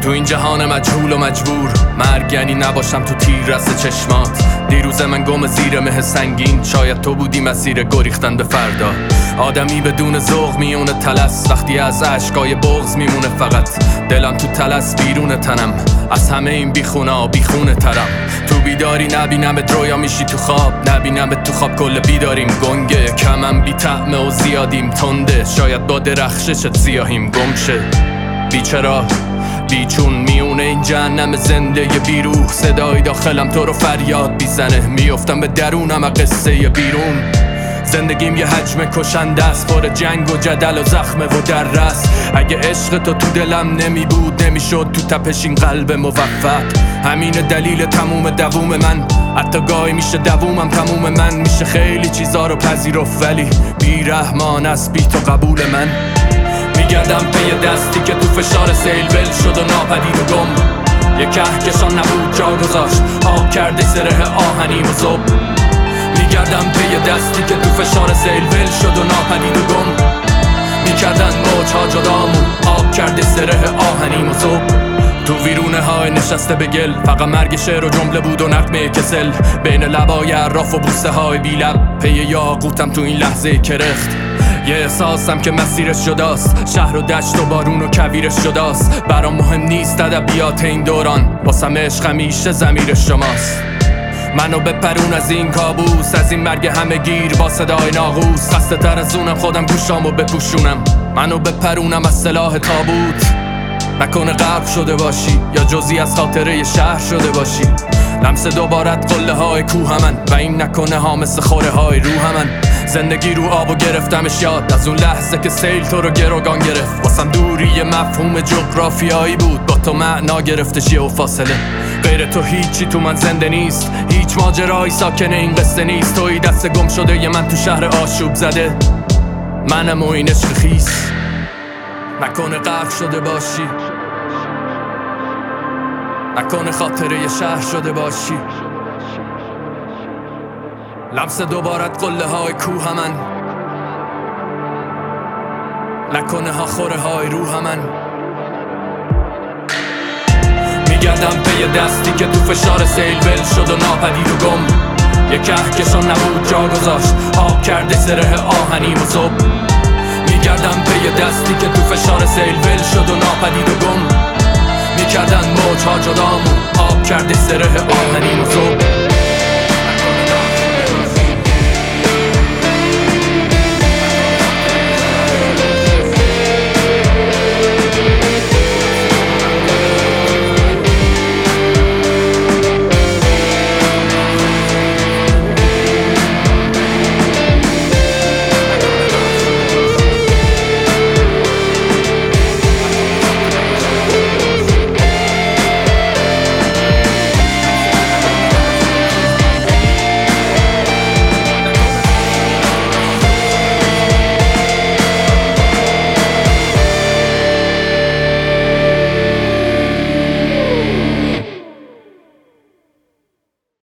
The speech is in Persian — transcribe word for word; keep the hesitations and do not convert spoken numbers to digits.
تو این جهان مجهول و مجبور، مرگ یعنی نباشم تو تیر رس چشمات. دیروز من گم زیر مه سنگین، شاید تو بودی مسیر گریختن به فردا. آدمی بدون ذوق میونه تلس، وقتی از عشقای بغض میمونه فقط دلم تو تلس بیرون تنم. از همه این بیخونا بیخونه ترم. تو بیداری نبینم رویا میشی تو خواب، نبینم تو خواب کل بیداریم گنگه. کمم بی طعمه و زیادیم تنده، شاید با درخششت سیاهیم گم شه. بیچرا بیچون میونه این جهنم زنده بیروح، صدای داخلم تو رو فریاد بیزنه. میافتم به درونم از قصه بیرون. زندگیم یه حجم کشنده است، پر جنگ و جدل و زخمه و دررس. اگه عشق تو تو دلم نمی بود، نمیشد تو تپش این قلب موفق. همین دلیل تموم دووم من، حتی گاهی میشه دوومم تموم من. میشه خیلی چیزا رو پذیرفت ولی بیرحمان است بی تو قبول من. میگردم پی دستی که تو فشار سیل ول شد و ناپدید و گم. یه کهکشان نبود جا گذاشت، آب کرده سره آهنیم و زب. میگردم پی دستی که تو فشار سیل ول شد و ناپدید و گم. میکردن موجها جدامون، آب کرده سره آهنیم و زب. تو ویرونه های نشسته به گل، فقط مرگ شعر و جمله بود و نغمه کسل. بین لبای عراف و بوسه های بی لب، پی یاقوتم تو این لحظه کرخت. یه احساسم که مسیرش جداست، شهر و دشت و بارون و کویرش جداست. برام مهم نیست ادبیات این دوران، واسم عشق همیشه ضمیر شماست. منو بپرون از این کابوس، از این مرگ همه گیر با صدای ناقوس. خسته تر از اونم خودم گوشامو بپوشونم، منو بپرونم از سلاح تابوت. نکنه غرق شده باشی یا جزئی از خاطره شهر شده باشی. لمس دوبارت قله های کوه من و این نکنه ها مثل خوره های روح من. زندگی رو آب و گرفتمش یاد، از اون لحظه که سیل تو رو گروگان گرفت. واسم دوری یه مفهوم جغرافیایی بود، با تو معنا گرفتش یه و فاصله. غیر تو هیچی تو من زنده نیست، هیچ ماجرایی ساکن این قصه نیست. توی دست گم شده یه من تو شهر آشوب زده، منم و این عشق خیس. نکنه غرق شده باشی، نکنه خاطره یه شهر شده باشی. لمس دوبارت قله های کوه من، نکنه ها خوره های روح من. میگردم پی دستی که تو فشار سیل ول شد و ناپدید و گم. یه کهکشان نبود جا گذاشت، آب کرده سره آهنیم و زب. میگردم پی دستی که تو فشار سیل ول شد و ناپدید و گم. میکردن موجها جدامون، آب کرده سره آهنیم و زب.